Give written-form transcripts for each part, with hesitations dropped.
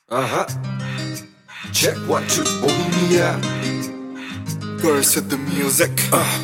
Check 1 2 Bohemia. Girls with the music.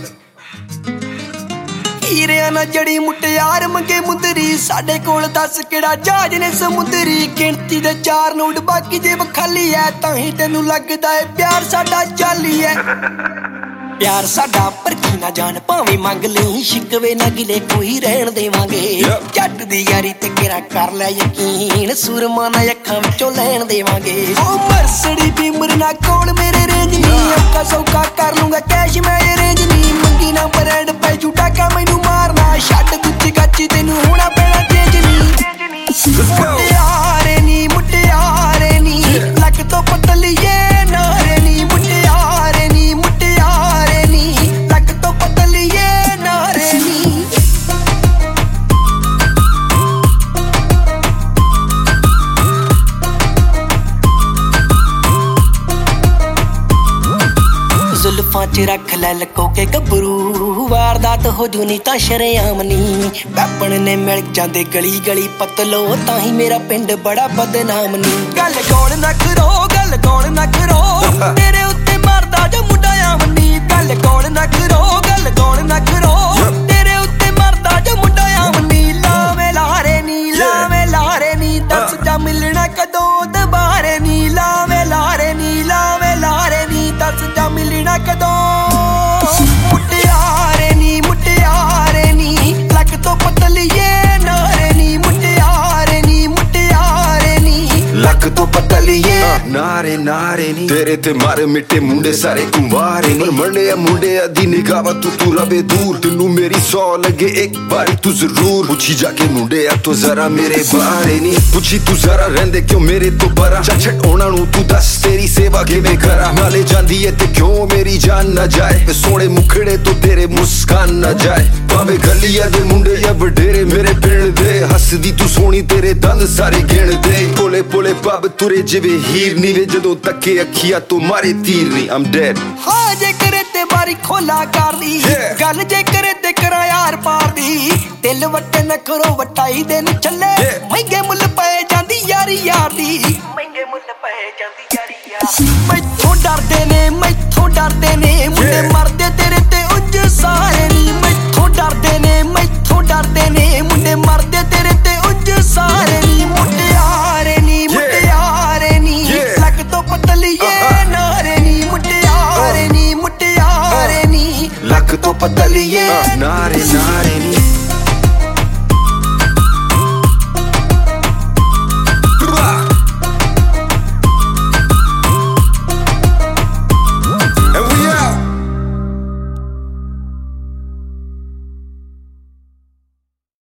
ਹੀਰਿਆਂ ਨਾਲ ਜੜੀ ਮੁਟਿਆਰ ਮੰਗੇ ਮੁੰਦਰੀ ਸਾਡੇ ਕੋਲ ਦੱਸ ਕਿਹੜਾ ਜਹਾਜ਼ ਨੇ ਸਮੁੰਦਰੀ ਗਿਣਤੀ ਦੇ 4 ਨੋਟ ਬਾਕੀ ਜੇ ਖਾਲੀ ਐ ਤਾਂ ਹੀ ਤੈਨੂੰ ਲੱਗਦਾ ਏ ਪਿਆਰ ਸਾਡਾ ਜਾਲੀ ਐ ਪਿਆਰ ਸਾਡਾ ਪਰਖੀ ਨਾ ਜਾਣ ਭਾਵੇਂ ਮੰਗ ਲਈ ਸ਼ਿਕਵੇ ਨਾ ਗਿਲੇ ਕੋਈ ਰਹਿਣ ਦੇਵਾਂਗੇ ਜੱਟ ਦੀ ਯਾਰੀ ਤੇ ਕਿਰਾ ਕਰ ਲੈ ਯਕੀਨ ਸੂਰਮਾ ਨਾ ਅੱਖਾਂ ਵਿੱਚੋਂ ਲੈਣ ਦੇਵਾਂਗੇ ਉਹ ਮਰਸੜੀ ਬਿਮਰ ਨਾ ਕੋਲ ਮੇਰੇ ਰੇਂਜ ਨਹੀਂ ਅੱਖਾਂ ਸੌਕਾ ਕਰ ਲੂੰਗਾ ਕੈਸ਼ ਮੈਂ ਅਰੇਂਜ ਨਹੀਂ ਮੰਗੀ ਨਾ ਬਰੈਂਡ ਪੈ ਝੂਟਾ ਕਾ ਮੈਨੂੰ ਮਾਰਨਾ ਛੱਡ ਗੁੱਚੀ ਗੱਚੀ ਤੈਨੂੰ ਹੋਣਾ ਪੈਣਾ ਚੇਂਜ ਨਹੀਂ ਮੁਟਿਆਰੇ ਨੀ ਲੱਕ ਤੋਂ ਪਤਲੀਏ ਨਾਰੇ ਨੀ ਮੁਟਿਆਰੇ ਨੀ ਲੱਕ ਤੋਂ ਪਤਲੀਏ ਨਾਰੇ ਨੀ ਜ਼ੁਲਫਾਂ ਚ ਰੱਖ ਲੈ ਲਕੋ ਕੇ ਗੱਭਰੂ ਵਾਰਦਾਤ ਹੋ ਜੂ ਨੀ ਤਾਂ ਸ਼ਰੇਆਮ ਨੀ ਵੈਪਣ ਨੇ ਮਿਲ ਜਾਂਦੇ ਗਲੀ ਗਲੀ ਪਤਲੋ ਤਾਂ ਹੀ ਮੇਰਾ ਪਿੰਡ ਬੜਾ ਬਦਨਾਮ ਨੀ ਗੱਲ ਕੌਣ ਨਾ ਕਰੋ ਤੇਰੇ ਉੱਤੇ ਮਰਦਾ ਜੋ ਮੁੰਡਾ ਆਮਨੀ ਗੱਲ ਕੌਣ ਨਾ ਕਰੋ ਤੇਰੇ ਉੱਤੇ ਮਰਦਾ ਜੋ ਮੁੰਡਾ ਆਮਨੀ ਲਾਵੇਂ ਲਾਰੇ ਨੀ ਦੱਸ ਜਾ ਮਿਲਣਾ ਕਦੋਂ ਦੁਬਾਰੇ ਨੀ ਲਾਵੇਂ ਲਾਰੇ ਨੀ ਦੱਸ ਜਾ ਮਿਲਣਾ ਕਦੋਂ ਮੁਟਿਆਰੇ ਨੀ ਲੱਕ ਤੋਂ ਪਤਲੀਏ ਨਾਰੇ ਨੀ ਮੁਟਿਆਰੇ ਨੀ ਲੱਕ ਤੋਂ ਪਤਲੀਏ ਨਾਰੇ ਨੀ ਤੇਰੇ ਤੇ ਮਾਰੇ ਮਿੱਟੇ ਮੁੰਡੇ ਸਾਰੇ ਕੁੰਵਾਰੇ ਨੀ ਮੁੰਡੇ ਦੀ ਨਿਗਾਹਾਂ ਤੂੰ ਰਵੇ ਦੂਰ ਤੈਨੂੰ ਮੇਰੀ ਸੌ ਲੱਗੇ ਇੱਕ ਵਾਰੀ ਤੂੰ ਜ਼ਰੂਰ ਪੁੱਛੀ ਜਾ ਕੇ ਮੁੰਡਿਆ ਤੂੰ ਜ਼ਰਾ ਮੇਰੇ ਬਾਰੇ ਨੀ ਪੁੱਛੀ ਤੂੰ ਜ਼ਰਾ ਰਹਿੰਦੇ ਕਿਉਂ ਮੇਰੇ ਤੋਂ ਬਰਾ ਛੱਡ ਉਹਨਾਂ ਨੂੰ ਤੂੰ ਦੱਸ ਤੇਰੀ ਸੇਵਾ ਕਿਵੇਂ ਕਰਾਂ ਨਾਲੇ ਜਾਂਦੀ ਏ ਤੇ ਕਿਉਂ ਮੇਰੀ ਜਾਨ ਨਾ ਜਾਏ ਵੇ ਸੋਹਣੇ ਮੁਖੜੇ ਤੋਂ ਤੇਰੇ ਮੁਸਕਾਨ ਨਾ ਜਾਏ ਭਾਵੇਂ ਗਲੀਆਂ ਦੇ ਮੁੰਡੇ ਜਾਂ ਵਡੇਰੇ ਮੇਰੇ ਪਿੰਡ ਦੇ ਹੱਸਦੀ ਤੂੰ ਸੋਹਣੀ ਤੇਰੇ ਦੰਦ ਸਾਰੇ ਗਿਣਦੇ ਪੋਲੇ ਪੱਬ ਤੁਰੇ ਜਿਵੇਂ ਹੀਰ ਨੀ ਵੇ ਜਦੋਂ ਤੱਕੇ ਅੱਖੀਆਂ ਤੋਂ ਮਾਰੇ ਤੀਰ ਨੀ I'm dead ਹਾਂ ਜੇ ਕਰੇ ਤੇ ਬਾਰੀ ਖੋਲਾ ਕਰਦੀ ਗੱਲ ਜੇ ਕਰੇ ਤੇ ਕਰਾ ਯਾਰ ਪਾਰਦੀ ਦਿਲ ਵੱਟੇ ਨਾ ਕਰੋ ਵਟਾਈ ਦੇ ਨੂੰ ਚੱਲੇ ਮਹਿੰਗੇ ਮੁੱਲ ਪਏ ਜਾਂਦੀ ਯਾਰੀ ਯਾਰ ਦੀ ਮੈਥੋਂ ਡਰਦੇ ਨੇ ਮੁੰਡੇ ਮਰਦੇ ਤੇਰੇ ਤੇ ਉੱਜ ਸਾਰੇ ਨੀ ਮੈਥੋਂ ਡਰਦੇ ਨੇ ਮੁੰਡੇ ਮਰਦੇ ਤੇਰੇ ਤੇ ਉੱਜ ਸਾਰੇ ਨੀ ਮੁਟਿਆਰੇ ਨੀ ਲੱਕ ਤੋਂ ਪਤਲੀਏ ਨਾਰੇ ਨੀ ਮੁਟਿਆਰੇ ਨੀ ਲੱਕ ਤੋਂ ਪਤਲੀਏ ਨਾਰੇ